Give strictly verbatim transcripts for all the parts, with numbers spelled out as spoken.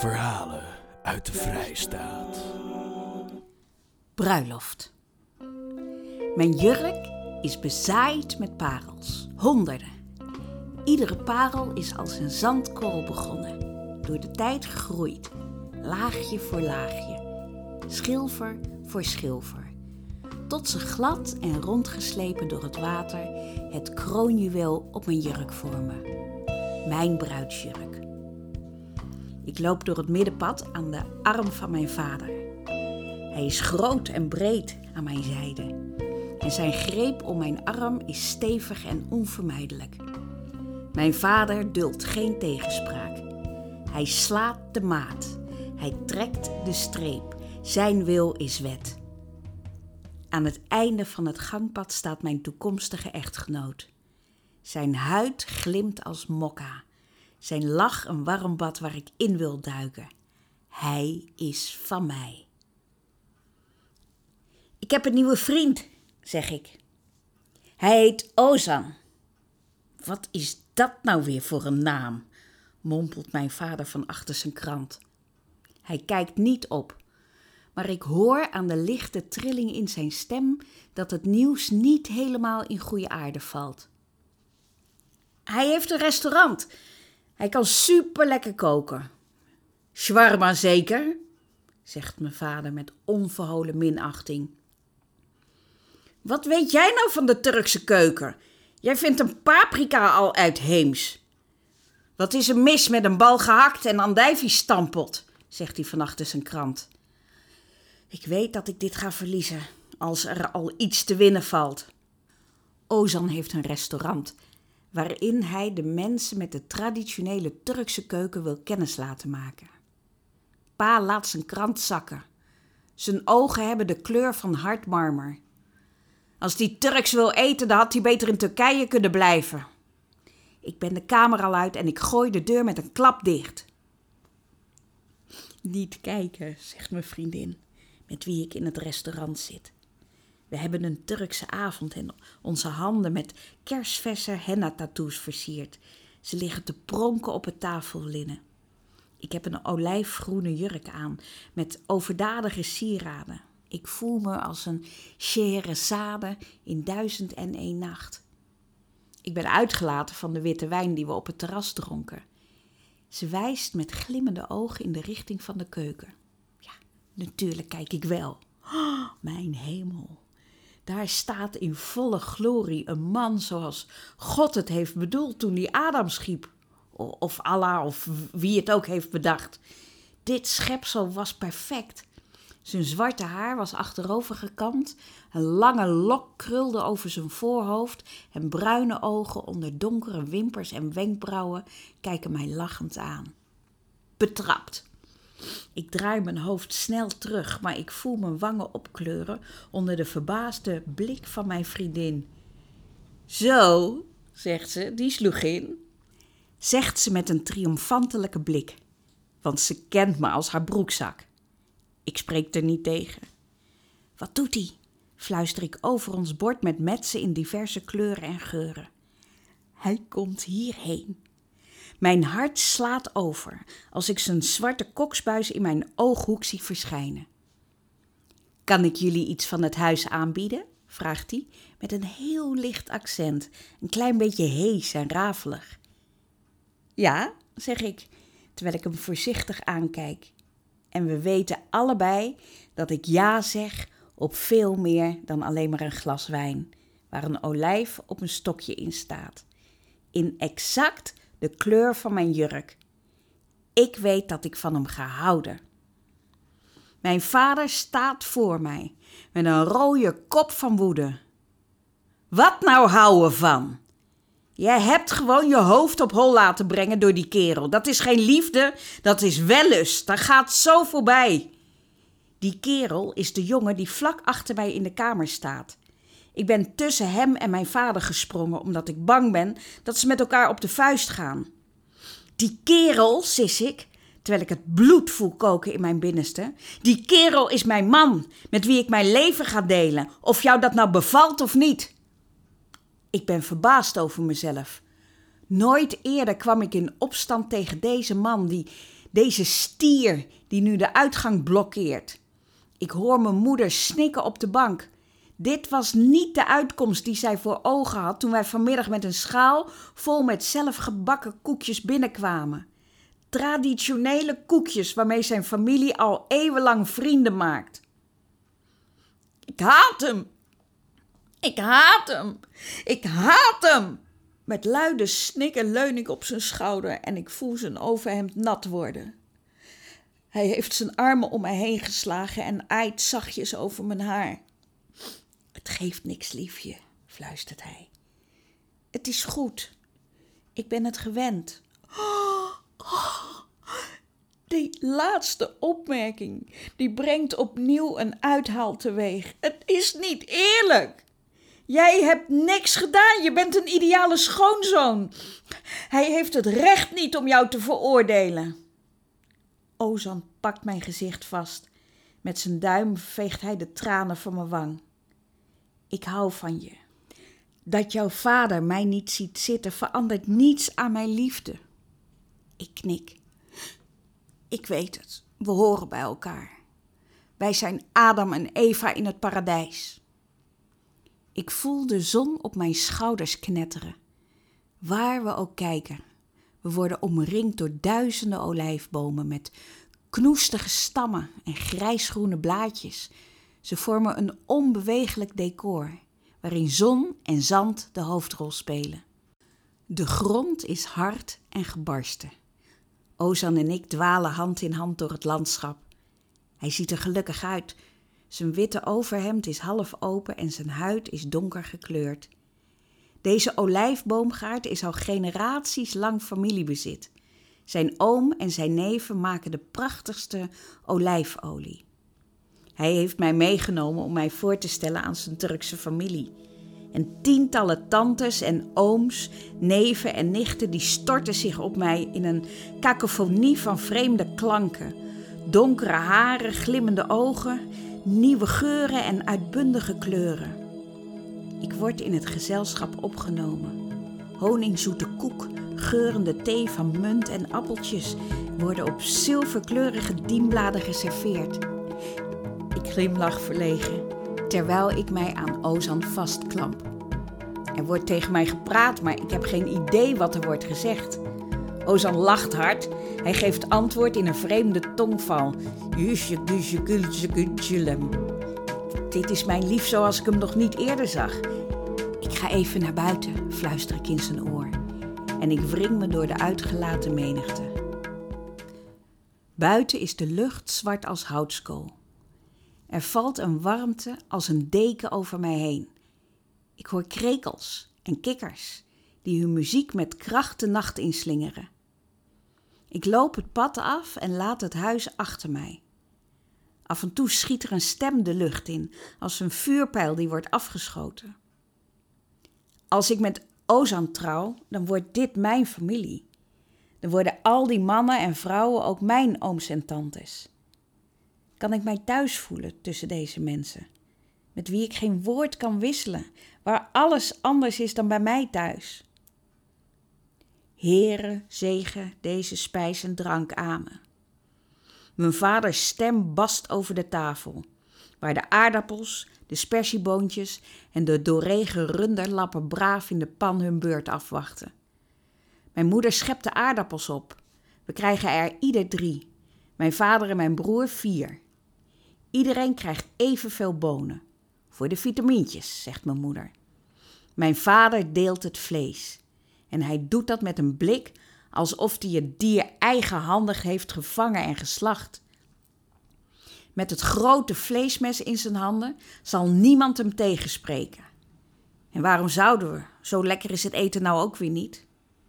Verhalen uit de Vrijstaat. Bruiloft. Mijn jurk is bezaaid met parels, honderden. Iedere parel is als een zandkorrel begonnen, door de tijd gegroeid, laagje voor laagje, schilfer voor schilfer, tot ze glad en rondgeslepen door het water het kroonjuweel op mijn jurk vormen. Mijn bruidsjurk. Ik loop door het middenpad aan de arm van mijn vader. Hij is groot en breed aan mijn zijde. En zijn greep om mijn arm is stevig en onvermijdelijk. Mijn vader duldt geen tegenspraak. Hij slaat de maat. Hij trekt de streep. Zijn wil is wet. Aan het einde van het gangpad staat mijn toekomstige echtgenoot. Zijn huid glimt als mokka. Zijn lach een warm bad waar ik in wil duiken. Hij is van mij. Ik heb een nieuwe vriend, zeg ik. Hij heet Ozan. Wat is dat nou weer voor een naam? Mompelt mijn vader van achter zijn krant. Hij kijkt niet op, maar ik hoor aan de lichte trilling in zijn stem dat het nieuws niet helemaal in goede aarde valt. Hij heeft een restaurant. Hij kan super lekker koken. Shawarma zeker, zegt mijn vader met onverholen minachting. Wat weet jij nou van de Turkse keuken? Jij vindt een paprika al uitheems. Wat is er mis met een bal gehakt en andijviestampot, zegt hij van achter zijn krant. Ik weet dat ik dit ga verliezen, als er al iets te winnen valt. Ozan heeft een restaurant, waarin hij de mensen met de traditionele Turkse keuken wil kennis laten maken. Pa laat zijn krant zakken. Zijn ogen hebben de kleur van hard marmer. Als hij Turks wil eten, dan had hij beter in Turkije kunnen blijven. Ik ben de kamer al uit en ik gooi de deur met een klap dicht. Niet kijken, zegt mijn vriendin, met wie ik in het restaurant zit. We hebben een Turkse avond en onze handen met kersverse henna-tattoos versierd. Ze liggen te pronken op het tafellinnen. Ik heb een olijfgroene jurk aan met overdadige sieraden. Ik voel me als een Scheherazade in duizend en één nacht. Ik ben uitgelaten van de witte wijn die we op het terras dronken. Ze wijst met glimmende ogen in de richting van de keuken. Ja, natuurlijk kijk ik wel. Oh, mijn hemel. Daar staat in volle glorie een man zoals God het heeft bedoeld toen hij Adam schiep. Of Allah, of wie het ook heeft bedacht. Dit schepsel was perfect. Zijn zwarte haar was achterover gekamd, een lange lok krulde over zijn voorhoofd en bruine ogen onder donkere wimpers en wenkbrauwen kijken mij lachend aan. Betrapt. Ik draai mijn hoofd snel terug, maar ik voel mijn wangen opkleuren onder de verbaasde blik van mijn vriendin. Zo, zegt ze, die sloeg in. Zegt ze met een triomfantelijke blik, want ze kent me als haar broekzak. Ik spreek er niet tegen. Wat doet hij? Fluister ik over ons bord met metsen in diverse kleuren en geuren. Hij komt hierheen. Mijn hart slaat over als ik zijn zwarte koksbuis in mijn ooghoek zie verschijnen. Kan ik jullie iets van het huis aanbieden? Vraagt hij met een heel licht accent, een klein beetje hees en rafelig. Ja, zeg ik, terwijl ik hem voorzichtig aankijk. En we weten allebei dat ik ja zeg op veel meer dan alleen maar een glas wijn, waar een olijf op een stokje in staat. In exact de kleur van mijn jurk. Ik weet dat ik van hem ga houden. Mijn vader staat voor mij, met een rode kop van woede. Wat nou houden van? Jij hebt gewoon je hoofd op hol laten brengen door die kerel. Dat is geen liefde, dat is wellust. Dat gaat zo voorbij. Die kerel is de jongen die vlak achter mij in de kamer staat. Ik ben tussen hem en mijn vader gesprongen, omdat ik bang ben dat ze met elkaar op de vuist gaan. Die kerel, sis ik, terwijl ik het bloed voel koken in mijn binnenste. Die kerel is mijn man, met wie ik mijn leven ga delen, of jou dat nou bevalt of niet. Ik ben verbaasd over mezelf. Nooit eerder kwam ik in opstand tegen deze man die, Deze stier die nu de uitgang blokkeert. Ik hoor mijn moeder snikken op de bank. Dit was niet de uitkomst die zij voor ogen had toen wij vanmiddag met een schaal vol met zelfgebakken koekjes binnenkwamen. Traditionele koekjes waarmee zijn familie al eeuwenlang vrienden maakt. Ik haat hem! Ik haat hem! Ik haat hem! Met luide snikken leun ik op zijn schouder en ik voel zijn overhemd nat worden. Hij heeft zijn armen om mij heen geslagen en aait zachtjes over mijn haar. Het geeft niks, liefje, fluistert hij. Het is goed. Ik ben het gewend. Oh, oh. Die laatste opmerking, die brengt opnieuw een uithaal teweeg. Het is niet eerlijk. Jij hebt niks gedaan, je bent een ideale schoonzoon. Hij heeft het recht niet om jou te veroordelen. Ozan pakt mijn gezicht vast. Met zijn duim veegt hij de tranen van mijn wang. Ik hou van je. Dat jouw vader mij niet ziet zitten verandert niets aan mijn liefde. Ik knik. Ik weet het, we horen bij elkaar. Wij zijn Adam en Eva in het paradijs. Ik voel de zon op mijn schouders knetteren. Waar we ook kijken, we worden omringd door duizenden olijfbomen met knoestige stammen en grijsgroene blaadjes. Ze vormen een onbeweeglijk decor, waarin zon en zand de hoofdrol spelen. De grond is hard en gebarsten. Ozan en ik dwalen hand in hand door het landschap. Hij ziet er gelukkig uit. Zijn witte overhemd is half open en zijn huid is donker gekleurd. Deze olijfboomgaard is al generaties lang familiebezit. Zijn oom en zijn neven maken de prachtigste olijfolie. Hij heeft mij meegenomen om mij voor te stellen aan zijn Turkse familie. En tientallen tantes en ooms, neven en nichten die storten zich op mij in een kakofonie van vreemde klanken. Donkere haren, glimmende ogen, nieuwe geuren en uitbundige kleuren. Ik word in het gezelschap opgenomen. Honingzoete koek, geurende thee van munt en appeltjes worden op zilverkleurige dienbladen geserveerd. Ik glimlach verlegen, terwijl ik mij aan Ozan vastklamp. Er wordt tegen mij gepraat, maar ik heb geen idee wat er wordt gezegd. Ozan lacht hard. Hij geeft antwoord in een vreemde tongval. Dit is mijn lief zoals ik hem nog niet eerder zag. Ik ga even naar buiten, fluister ik in zijn oor. En ik wring me door de uitgelaten menigte. Buiten is de lucht zwart als houtskool. Er valt een warmte als een deken over mij heen. Ik hoor krekels en kikkers die hun muziek met kracht de nacht inslingeren. Ik loop het pad af en laat het huis achter mij. Af en toe schiet er een stem de lucht in, als een vuurpijl die wordt afgeschoten. Als ik met Ozan trouw, dan wordt dit mijn familie. Dan worden al die mannen en vrouwen ook mijn ooms en tantes. Kan ik mij thuis voelen tussen deze mensen, met wie ik geen woord kan wisselen, waar alles anders is dan bij mij thuis. Heere, zegen deze spijs en drank, amen. Mijn vaders stem bast over de tafel, waar de aardappels, de spersieboontjes en de doorregen runderlappen braaf in de pan hun beurt afwachten. Mijn moeder schept de aardappels op. We krijgen er ieder drie. Mijn vader en mijn broer vier. Iedereen krijgt evenveel bonen. Voor de vitamintjes, zegt mijn moeder. Mijn vader deelt het vlees. En hij doet dat met een blik alsof hij het dier eigenhandig heeft gevangen en geslacht. Met het grote vleesmes in zijn handen zal niemand hem tegenspreken. En waarom zouden we? Zo lekker is het eten nou ook weer niet.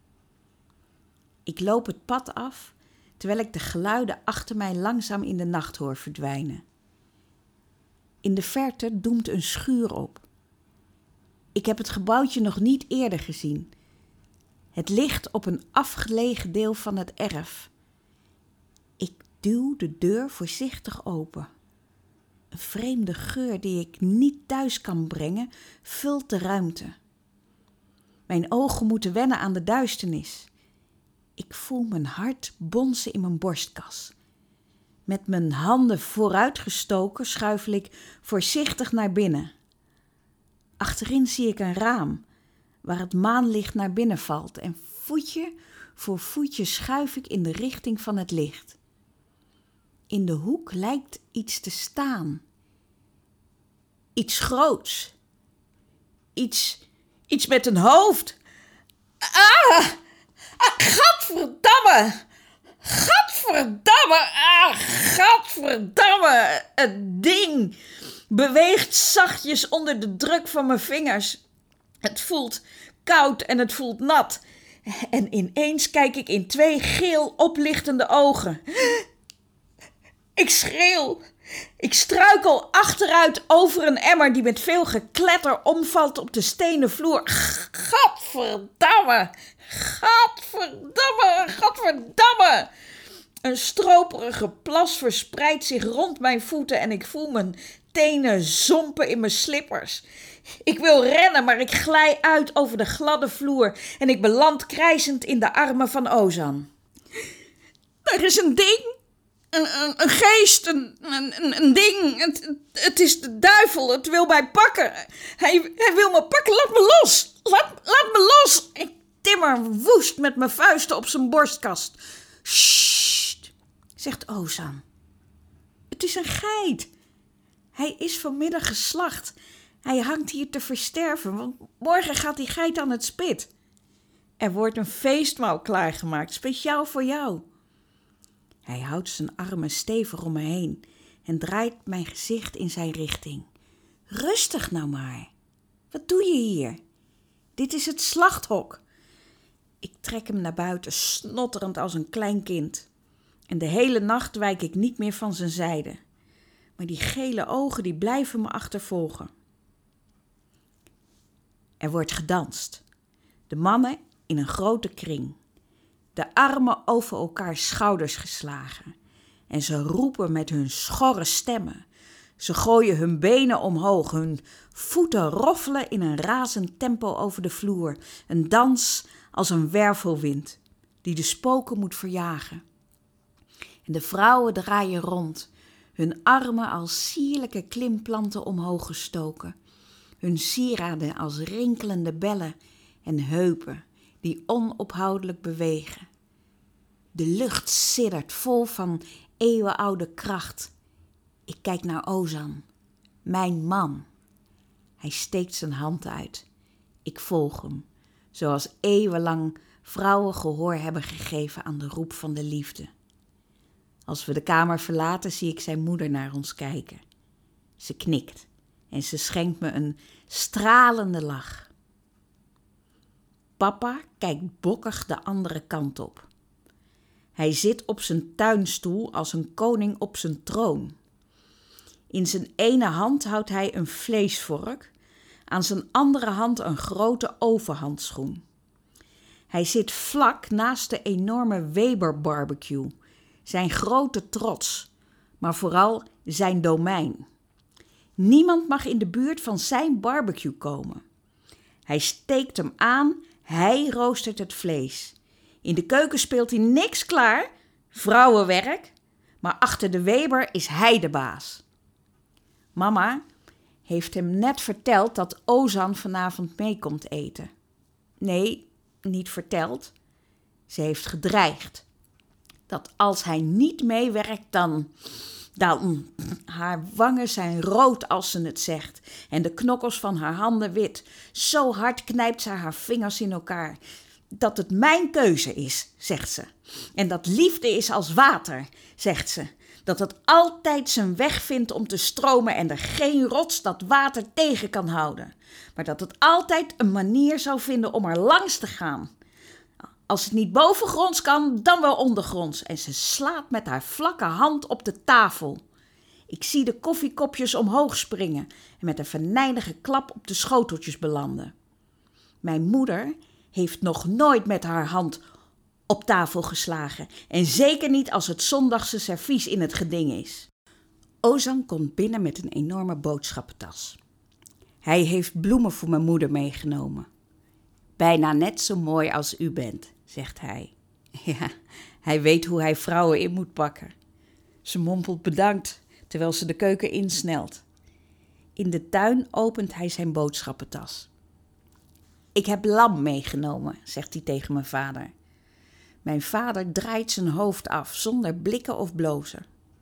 Ik loop het pad af, terwijl ik de geluiden achter mij langzaam in de nacht hoor verdwijnen. In de verte doemt een schuur op. Ik heb het gebouwtje nog niet eerder gezien. Het ligt op een afgelegen deel van het erf. Ik duw de deur voorzichtig open. Een vreemde geur die ik niet thuis kan brengen, vult de ruimte. Mijn ogen moeten wennen aan de duisternis. Ik voel mijn hart bonzen in mijn borstkas. Met mijn handen vooruitgestoken schuifel ik voorzichtig naar binnen. Achterin zie ik een raam waar het maanlicht naar binnen valt en voetje voor voetje schuif ik in de richting van het licht. In de hoek lijkt iets te staan. Iets groots. Iets, iets met een hoofd. Ah! ah gadverdamme! Gadverdamme! Ah, gadverdamme! Het ding beweegt zachtjes onder de druk van mijn vingers. Het voelt koud en het voelt nat. En ineens kijk ik in twee geel oplichtende ogen. Ik schreeuw. Ik struikel achteruit over een emmer die met veel gekletter omvalt op de stenen vloer. Gadverdamme! Gadverdamme! Gadverdamme! Een stroperige plas verspreidt zich rond mijn voeten en ik voel mijn tenen zompen in mijn slippers. Ik wil rennen, maar ik glij uit over de gladde vloer en ik beland krijzend in de armen van Ozan. Er is een ding, een, een, een geest, een, een, een ding. Het, het is de duivel, het wil mij pakken. Hij, hij wil me pakken, laat me los, laat, laat me los. Ik timmer woest met mijn vuisten op zijn borstkast. Sssst, zegt Ozan. Het is een geit. Hij is vanmiddag geslacht. Hij hangt hier te versterven, want morgen gaat die geit aan het spit. Er wordt een feestmaal klaargemaakt, speciaal voor jou. Hij houdt zijn armen stevig om me heen en draait mijn gezicht in zijn richting. Rustig nou maar. Wat doe je hier? Dit is het slachthok. Ik trek hem naar buiten, snotterend als een klein kind. En de hele nacht wijk ik niet meer van zijn zijde. Maar die gele ogen die blijven me achtervolgen. Er wordt gedanst. De mannen in een grote kring. De armen over elkaars schouders geslagen. En ze roepen met hun schorre stemmen. Ze gooien hun benen omhoog. Hun voeten roffelen in een razend tempo over de vloer. Een dans als een wervelwind die de spoken moet verjagen. En de vrouwen draaien rond. Hun armen als sierlijke klimplanten omhoog gestoken. Hun sieraden als rinkelende bellen en heupen die onophoudelijk bewegen. De lucht siddert vol van eeuwenoude kracht. Ik kijk naar Ozan, mijn man. Hij steekt zijn hand uit. Ik volg hem, zoals eeuwenlang vrouwen gehoor hebben gegeven aan de roep van de liefde. Als we de kamer verlaten, zie ik zijn moeder naar ons kijken. Ze knikt en ze schenkt me een stralende lach. Papa kijkt bokkig de andere kant op. Hij zit op zijn tuinstoel als een koning op zijn troon. In zijn ene hand houdt hij een vleesvork, aan zijn andere hand een grote ovenhandschoen. Hij zit vlak naast de enorme Weber barbecue, zijn grote trots, maar vooral zijn domein. Niemand mag in de buurt van zijn barbecue komen. Hij steekt hem aan, hij roostert het vlees. In de keuken speelt hij niks klaar, vrouwenwerk, maar achter de Weber is hij de baas. Mama heeft hem net verteld dat Ozan vanavond mee komt eten. Nee, niet verteld. Ze heeft gedreigd. Dat als hij niet meewerkt, dan... Dan, haar wangen zijn rood als ze het zegt en de knokkels van haar handen wit. Zo hard knijpt ze haar vingers in elkaar. Dat het mijn keuze is, zegt ze. En dat liefde is als water, zegt ze. Dat het altijd zijn weg vindt om te stromen en er geen rots dat water tegen kan houden. Maar dat het altijd een manier zou vinden om er langs te gaan. Als het niet bovengronds kan, dan wel ondergronds. En ze slaat met haar vlakke hand op de tafel. Ik zie de koffiekopjes omhoog springen en met een venijnige klap op de schoteltjes belanden. Mijn moeder heeft nog nooit met haar hand op tafel geslagen. En zeker niet als het zondagse servies in het geding is. Ozan komt binnen met een enorme boodschappentas. Hij heeft bloemen voor mijn moeder meegenomen. Bijna net zo mooi als u bent, zegt hij. Ja, hij weet hoe hij vrouwen in moet pakken. Ze mompelt bedankt, terwijl ze de keuken insnelt. In de tuin opent hij zijn boodschappentas. Ik heb lam meegenomen, zegt hij tegen mijn vader. Mijn vader draait zijn hoofd af, zonder blikken of blozen.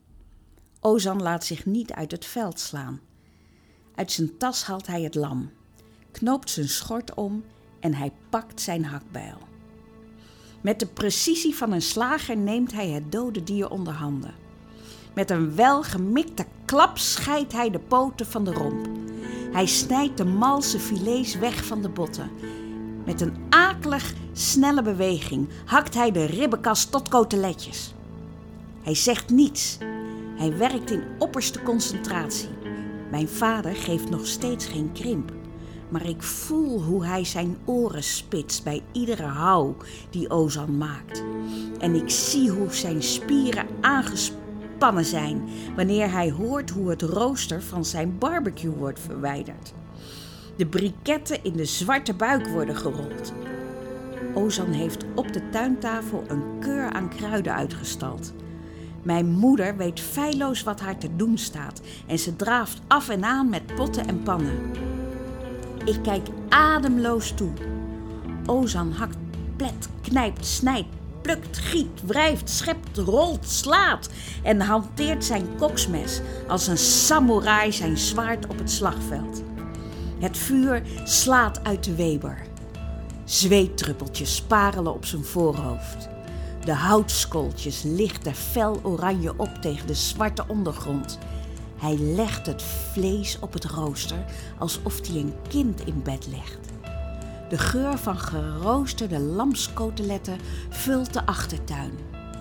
Ozan laat zich niet uit het veld slaan. Uit zijn tas haalt hij het lam, knoopt zijn schort om en hij pakt zijn hakbijl. Met de precisie van een slager neemt hij het dode dier onder handen. Met een welgemikte klap scheidt hij de poten van de romp. Hij snijdt de malse filets weg van de botten. Met een akelig, snelle beweging hakt hij de ribbenkast tot koteletjes. Hij zegt niets. Hij werkt in opperste concentratie. Mijn vader geeft nog steeds geen krimp. Maar ik voel hoe hij zijn oren spitst bij iedere houw die Ozan maakt. En ik zie hoe zijn spieren aangespannen zijn wanneer hij hoort hoe het rooster van zijn barbecue wordt verwijderd. De briketten in de zwarte buik worden gerold. Ozan heeft op de tuintafel een keur aan kruiden uitgestald. Mijn moeder weet feilloos wat haar te doen staat en ze draaft af en aan met potten en pannen. Ik kijk ademloos toe. Ozan hakt, plet, knijpt, snijdt, plukt, giet, wrijft, schept, rolt, slaat en hanteert zijn koksmes als een samoeraai zijn zwaard op het slagveld. Het vuur slaat uit de Weber. Zweetdruppeltjes sparelen op zijn voorhoofd. De houtskooltjes lichten fel oranje op tegen de zwarte ondergrond. Hij legt het vlees op het rooster alsof hij een kind in bed legt. De geur van geroosterde lamskoteletten vult de achtertuin.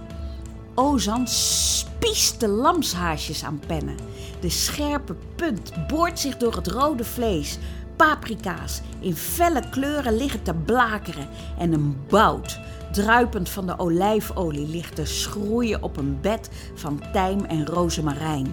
Ozan spiest de lamshaasjes aan pennen. De scherpe punt boort zich door het rode vlees. Paprika's in felle kleuren liggen te blakeren en een bout, druipend van de olijfolie, ligt te schroeien op een bed van tijm en rozemarijn.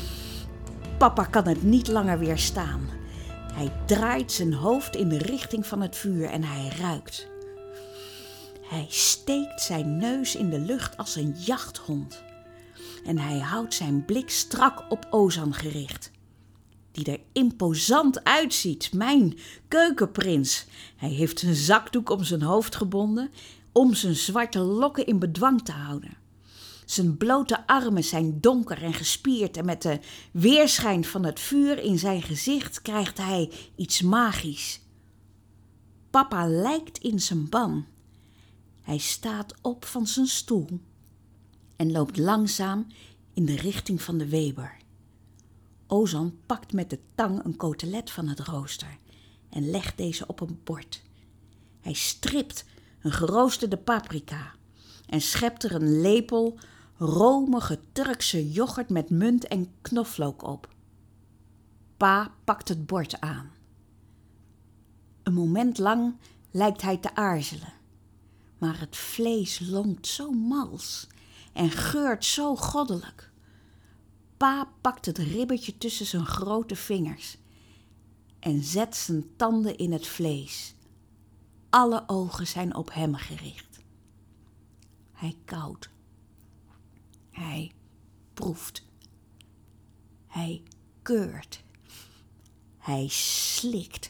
Papa kan het niet langer weerstaan. Hij draait zijn hoofd in de richting van het vuur en hij ruikt. Hij steekt zijn neus in de lucht als een jachthond. En hij houdt zijn blik strak op Ozan gericht. Die er imposant uitziet, mijn keukenprins. Hij heeft een zakdoek om zijn hoofd gebonden, om zijn zwarte lokken in bedwang te houden. Zijn blote armen zijn donker en gespierd en met de weerschijn van het vuur in zijn gezicht krijgt hij iets magisch. Papa lijkt in zijn ban. Hij staat op van zijn stoel en loopt langzaam in de richting van de Weber. Ozan pakt met de tang een kotelet van het rooster en legt deze op een bord. Hij stript een geroosterde paprika en schept er een lepel romige Turkse yoghurt met munt en knoflook op. Pa pakt het bord aan. Een moment lang lijkt hij te aarzelen, maar het vlees lonkt zo mals en geurt zo goddelijk. Pa pakt het ribbetje tussen zijn grote vingers en zet zijn tanden in het vlees. Alle ogen zijn op hem gericht. Hij kauwt. Hij proeft. Hij keurt. Hij slikt.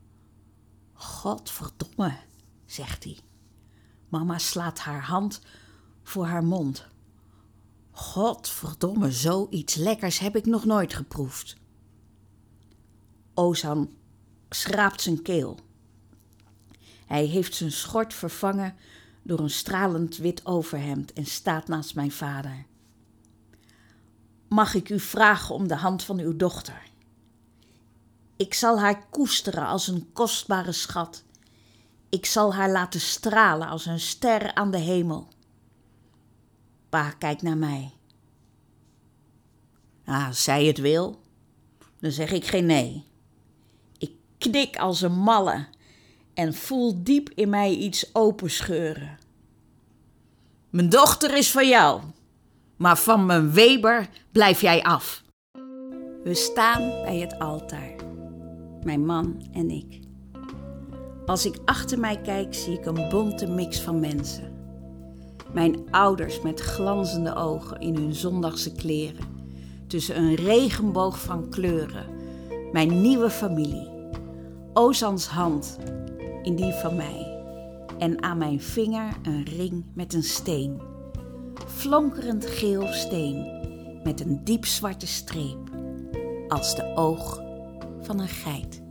Godverdomme, zegt hij. Mama slaat haar hand voor haar mond. Godverdomme, zoiets lekkers heb ik nog nooit geproefd. Ozan schraapt zijn keel. Hij heeft zijn schort vervangen door een stralend wit overhemd en staat naast mijn vader. Mag ik u vragen om de hand van uw dochter? Ik zal haar koesteren als een kostbare schat. Ik zal haar laten stralen als een ster aan de hemel. Pa kijkt naar mij. Ah, als zij het wil, dan zeg ik geen nee. Ik knik als een malle en voel diep in mij iets openscheuren. Mijn dochter is van jou, maar van mijn Weber blijf jij af. We staan bij het altaar, mijn man en ik. Als ik achter mij kijk, zie ik een bonte mix van mensen. Mijn ouders met glanzende ogen in hun zondagse kleren. Tussen een regenboog van kleuren. Mijn nieuwe familie. Ozans hand in die van mij. En aan mijn vinger een ring met een steen. Flonkerend geel steen met een diepzwarte streep. Als de oog van een geit.